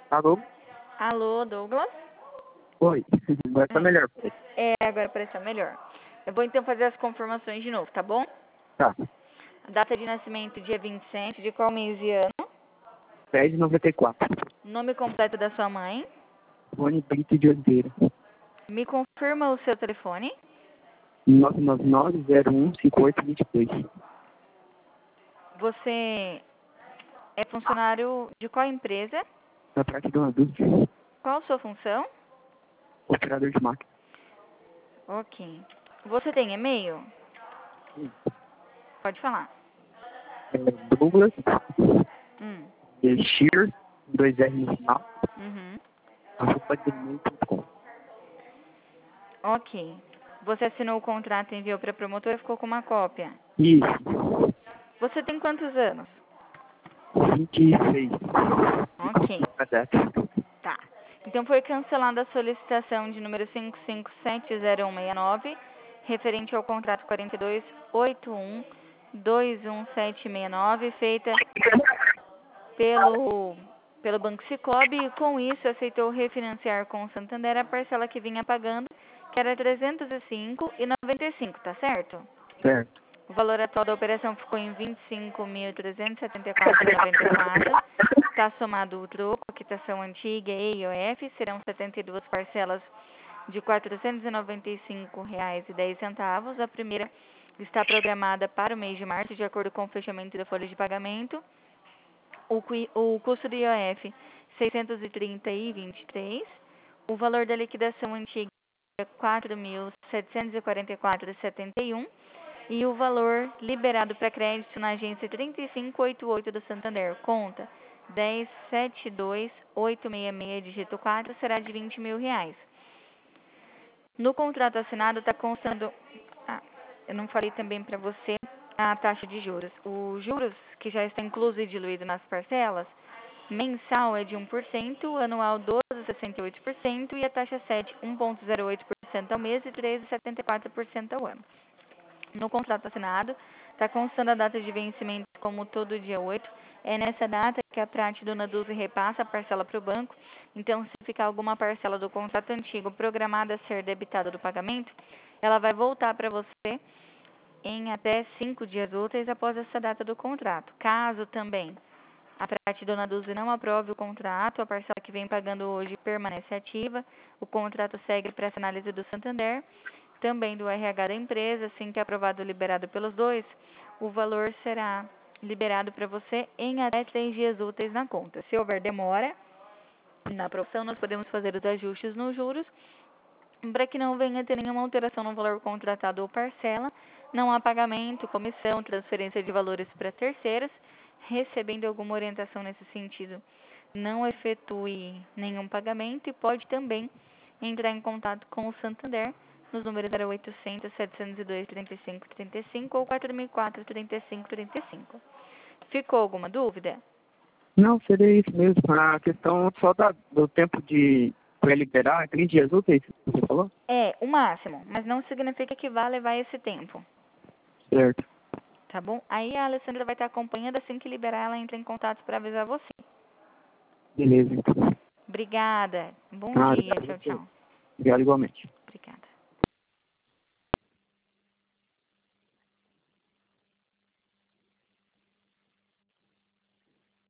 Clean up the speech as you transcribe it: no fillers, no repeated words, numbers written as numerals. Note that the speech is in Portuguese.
Alô? Alô, Douglas? Oi. Agora tá melhor. Agora pareceu melhor. Eu vou então fazer as confirmações de novo, tá bom? Tá. Data de nascimento, dia 27, de qual mês e ano? 10,94. Nome completo da sua mãe? Rony Brito de Oliveira. Me confirma o seu telefone? 999-01-5822. Você é funcionário de qual empresa? Na parte do adulto. Qual a sua função? Operador de máquina. Ok. Você tem e-mail? Sim. Pode falar. Douglas. Hum. Shear. 2R no final. Uhum. @gmail.com. Ok. Você assinou o contrato e enviou para a promotora e ficou com uma cópia. Isso. Você tem quantos anos? 26. Ok. Cadastro. Tá. Então foi cancelada a solicitação de número 5570169, referente ao contrato 4281-21769, feita pelo Banco Sicoob, e com isso aceitou refinanciar com o Santander a parcela que vinha pagando, que era R$ 305,95, tá certo? Certo. O valor atual da operação ficou em R$ 25.374,94. Está somado o troco, a quitação antiga e IOF, serão 72 parcelas de R$ 495,10. A primeira está programada para o mês de março, de acordo com o fechamento da folha de pagamento. O custo do IOF, R$ 630,23. O valor da liquidação antiga é R$ 4.744,71. E o valor liberado para crédito na agência 3588 do Santander, conta 1072866, dígito 4, será de R$ 20.000. No contrato assinado está constando, eu não falei também para você, a taxa de juros. Os juros, que já está incluso e diluído nas parcelas, mensal é de 1%, anual 12,68% e a taxa 7, 1,08% ao mês e 13,74% ao ano. No contrato assinado, está constando a data de vencimento como todo dia 8. É nessa data que a Prate Dona Dulce repassa a parcela para o banco. Então, se ficar alguma parcela do contrato antigo programada a ser debitada do pagamento, ela vai voltar para você em até 5 dias úteis após essa data do contrato. Caso também a Prate Dona Dulce não aprove o contrato, a parcela que vem pagando hoje permanece ativa, o contrato segue para essa análise do Santander, também do RH da empresa. Assim que aprovado ou liberado pelos dois, o valor será liberado para você em até 3 dias úteis na conta. Se houver demora na aprovação, nós podemos fazer os ajustes nos juros para que não venha ter nenhuma alteração no valor contratado ou parcela. Não há pagamento, comissão, transferência de valores para terceiros. Recebendo alguma orientação nesse sentido, não efetue nenhum pagamento e pode também entrar em contato com o Santander nos números 0800 702 3535 ou 4004 3535. Ficou alguma dúvida? Não, seria isso mesmo. A questão só do tempo para liberar, 30 dias úteis, você falou? É, o máximo, mas não significa que vá levar esse tempo. Certo. Tá bom? Aí a Alessandra vai estar acompanhando, assim que liberar, ela entra em contato para avisar você. Beleza, então. Obrigada. Bom dia. Tchau, Obrigado tchau. igualmente. Obrigada.